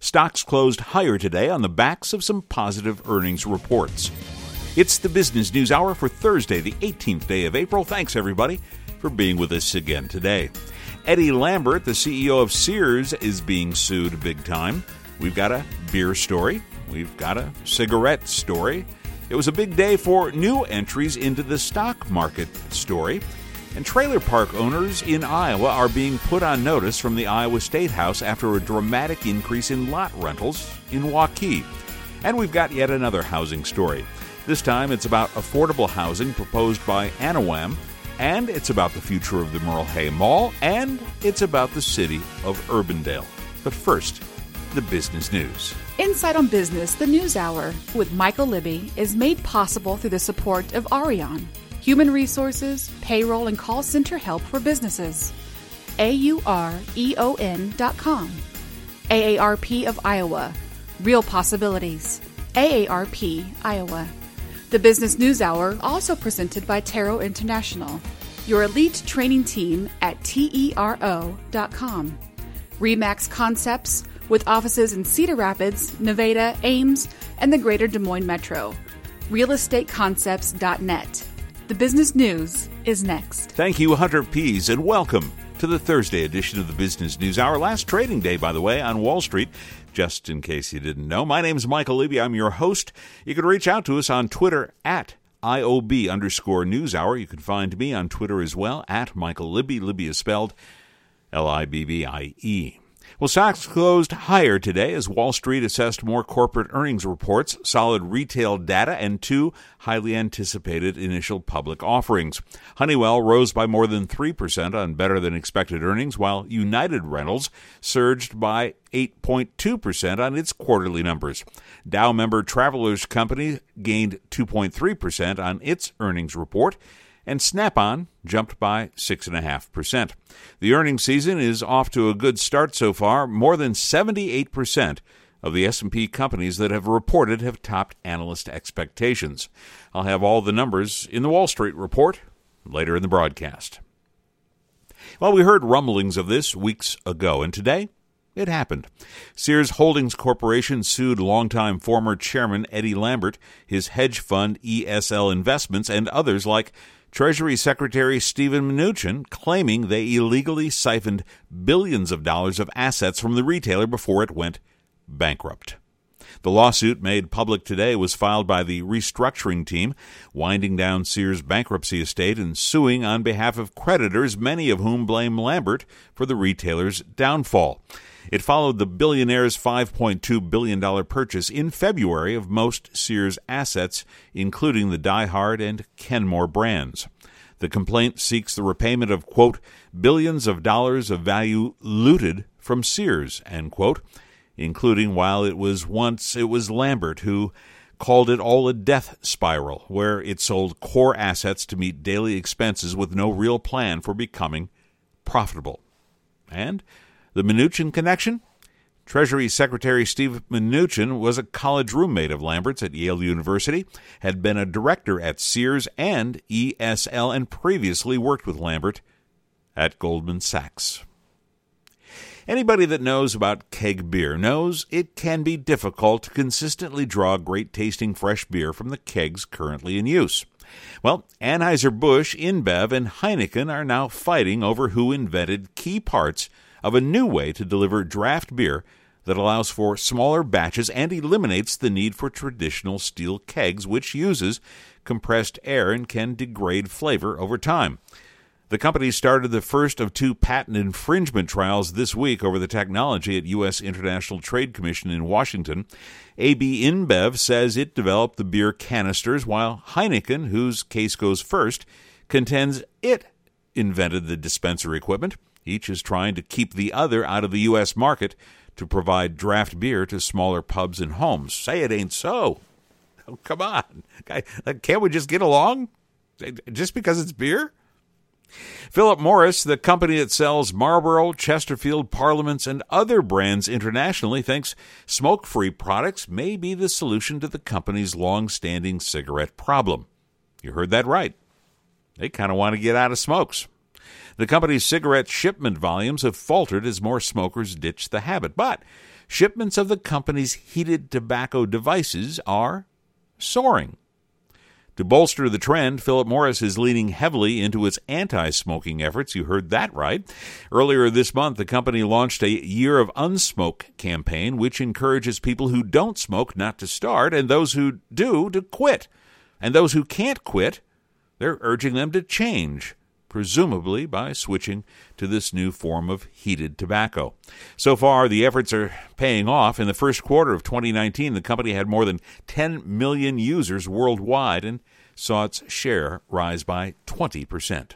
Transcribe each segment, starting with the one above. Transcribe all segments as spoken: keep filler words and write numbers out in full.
Stocks closed higher today on the backs of some positive earnings reports. It's the Business News Hour for Thursday, the eighteenth day of April. Thanks, everybody, for being with us again today. Eddie Lambert, the C E O of Sears, is being sued big time. We've got a beer story. We've got a cigarette story. It was a big day for new entries into the stock market story. And trailer park owners in Iowa are being put on notice from the Iowa State House after a dramatic increase in lot rentals in Waukee. And we've got yet another housing story. This time it's about affordable housing proposed by Anawam, and it's about the future of the Merle Hay Mall, and it's about the city of Urbandale. But first, the business news. Insight on Business, the News Hour, with Michael Libby, is made possible through the support of Arion, human resources, payroll, and call center help for businesses. A U R E O N dot com. A A R P of Iowa. Real possibilities. A A R P, Iowa. The Business News Hour, also presented by Taro International, your elite training team at T E R O dot com. Remax Concepts, with offices in Cedar Rapids, Nevada, Ames, and the greater Des Moines Metro. real estate concepts dot net. The business news is next. Thank you, Hunter Pease, and welcome to the Thursday edition of the Business News Hour. Last trading day, by the way, on Wall Street. Just in case you didn't know, my name is Michael Libby. I'm your host. You can reach out to us on Twitter at I O B underscore News Hour. You can find me on Twitter as well, at Michael Libby. Libby is spelled L I B B I E. Well, stocks closed higher today as Wall Street assessed more corporate earnings reports, solid retail data, and two highly anticipated initial public offerings. Honeywell rose by more than three percent on better-than-expected earnings, while United Rentals surged by eight point two percent on its quarterly numbers. Dow member Travelers Company gained two point three percent on its earnings report, and Snap-on jumped by six point five percent. The earnings season is off to a good start so far. More than seventy-eight percent of the S and P companies that have reported have topped analyst expectations. I'll have all the numbers in the Wall Street Report later in the broadcast. Well, we heard rumblings of this weeks ago, and today it happened. Sears Holdings Corporation sued longtime former chairman Eddie Lambert, his hedge fund E S L Investments, and others like Treasury Secretary Steven Mnuchin, claiming they illegally siphoned billions of dollars of assets from the retailer before it went bankrupt. The lawsuit, made public today, was filed by the restructuring team, winding down Sears' bankruptcy estate and suing on behalf of creditors, many of whom blame Lambert for the retailer's downfall. It followed the billionaire's five point two billion dollars purchase in February of most Sears assets, including the Die Hard and Kenmore brands. The complaint seeks the repayment of, quote, billions of dollars of value looted from Sears, end quote, including while it was once it was Lambert who called it all a death spiral, where it sold core assets to meet daily expenses with no real plan for becoming profitable. And the Mnuchin connection? Treasury Secretary Steve Mnuchin was a college roommate of Lambert's at Yale University, had been a director at Sears and E S L, and previously worked with Lambert at Goldman Sachs. Anybody that knows about keg beer knows it can be difficult to consistently draw great-tasting fresh beer from the kegs currently in use. Well, Anheuser-Busch, InBev, and Heineken are now fighting over who invented key parts of a new way to deliver draft beer that allows for smaller batches and eliminates the need for traditional steel kegs, which uses compressed air and can degrade flavor over time. The company started the first of two patent infringement trials this week over the technology at U S International Trade Commission in Washington. A B InBev says it developed the beer canisters, while Heineken, whose case goes first, contends it invented the dispenser equipment. Each is trying to keep the other out of the U S market to provide draft beer to smaller pubs and homes. Say it ain't so. Oh, come on. Can't we just get along? Just because it's beer? Philip Morris, the company that sells Marlboro, Chesterfield, Parliaments, and other brands internationally, thinks smoke-free products may be the solution to the company's long-standing cigarette problem. You heard that right. They kind of want to get out of smokes. The company's cigarette shipment volumes have faltered as more smokers ditch the habit, but shipments of the company's heated tobacco devices are soaring. To bolster the trend, Philip Morris is leaning heavily into its anti-smoking efforts. You heard that right. Earlier this month, the company launched a Year of Unsmoke campaign, which encourages people who don't smoke not to start, and those who do to quit. And those who can't quit, they're urging them to change, presumably by switching to this new form of heated tobacco. So far, the efforts are paying off. In the first quarter of twenty nineteen, the company had more than ten million users worldwide and saw its share rise by twenty percent.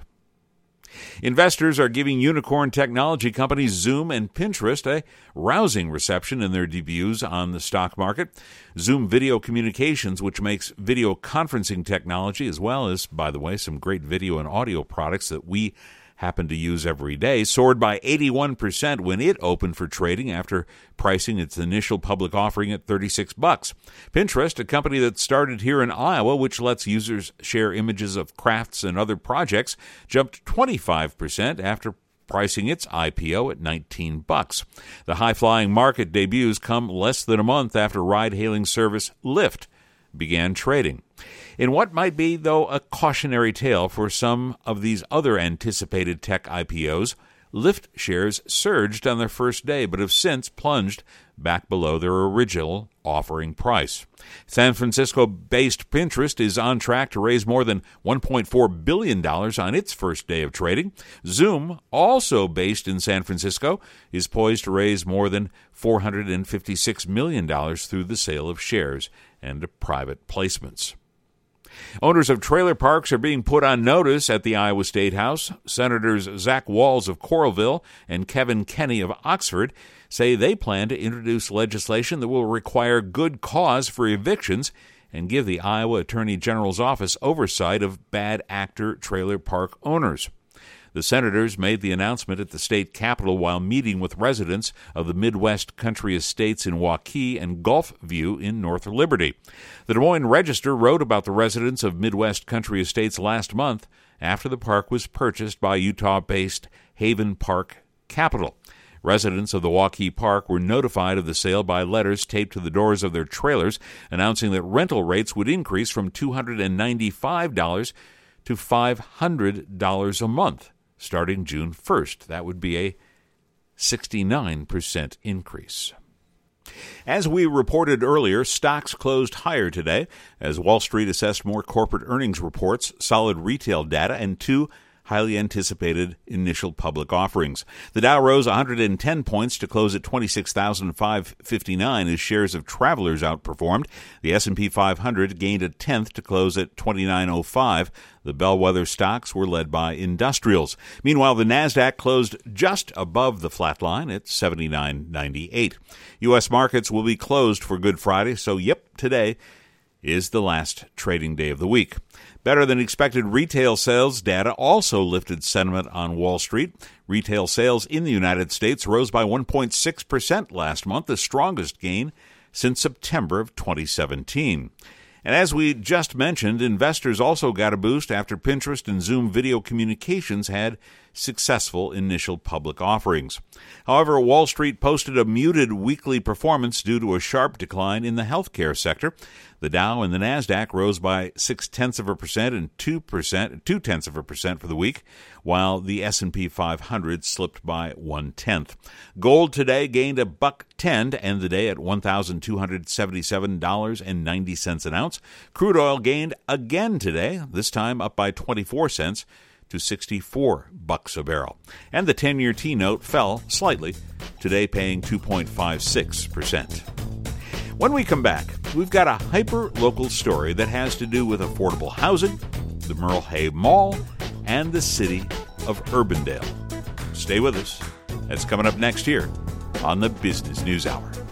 Investors are giving unicorn technology companies Zoom and Pinterest a rousing reception in their debuts on the stock market. Zoom Video Communications, which makes video conferencing technology, as well as, by the way, some great video and audio products that we happen to use every day, soared by eighty-one percent when it opened for trading after pricing its initial public offering at thirty-six bucks. Pinterest, a company that started here in Iowa, which lets users share images of crafts and other projects, jumped twenty-five percent after pricing its I P O at nineteen bucks. The high-flying market debuts come less than a month after ride-hailing service Lyft began trading. In what might be, though, a cautionary tale for some of these other anticipated tech I P Os, Lyft shares surged on their first day but have since plunged back below their original offering price. San Francisco-based Pinterest is on track to raise more than one point four billion dollars on its first day of trading. Zoom, also based in San Francisco, is poised to raise more than four hundred fifty-six million dollars through the sale of shares and private placements. Owners of trailer parks are being put on notice at the Iowa State House. Senators Zach Walz of Coralville and Kevin Kenney of Oxford say they plan to introduce legislation that will require good cause for evictions and give the Iowa Attorney General's office oversight of bad actor trailer park owners. The senators made the announcement at the state capitol while meeting with residents of the Midwest Country Estates in Waukee and Gulfview in North Liberty. The Des Moines Register wrote about the residents of Midwest Country Estates last month after the park was purchased by Utah-based Haven Park Capital. Residents of the Waukee Park were notified of the sale by letters taped to the doors of their trailers announcing that rental rates would increase from two hundred ninety-five dollars to five hundred dollars a month. Starting June first. That would be a sixty-nine percent increase. As we reported earlier, stocks closed higher today as Wall Street assessed more corporate earnings reports, solid retail data, and two highly anticipated initial public offerings. The Dow rose one hundred ten points to close at twenty-six thousand five hundred fifty-nine as shares of travelers outperformed. The S and P five hundred gained a tenth to close at twenty-nine oh five. The bellwether stocks were led by industrials. Meanwhile, the Nasdaq closed just above the flat line at seventy-nine ninety-eight. U S markets will be closed for Good Friday, so yep, today is the last trading day of the week. Better than expected retail sales data also lifted sentiment on Wall Street. Retail sales in the United States rose by one point six percent last month, the strongest gain since September of twenty seventeen. And as we just mentioned, investors also got a boost after Pinterest and Zoom Video Communications had successful initial public offerings. However, Wall Street posted a muted weekly performance due to a sharp decline in the healthcare sector. The Dow and the Nasdaq rose by six-tenths of a percent and two percent, two-tenths of a percent for the week, while the S and P five hundred slipped by one-tenth. Gold today gained a buck ten to end the day at one thousand two hundred seventy-seven dollars and ninety cents an ounce. Crude oil gained again today, this time up by twenty-four cents to sixty-four bucks a barrel. And the ten-year T-note fell slightly, today paying two point five six percent. When we come back, we've got a hyper-local story that has to do with affordable housing, the Merle Hay Mall, and the city of Urbandale. Stay with us. That's coming up next here on the Business News Hour.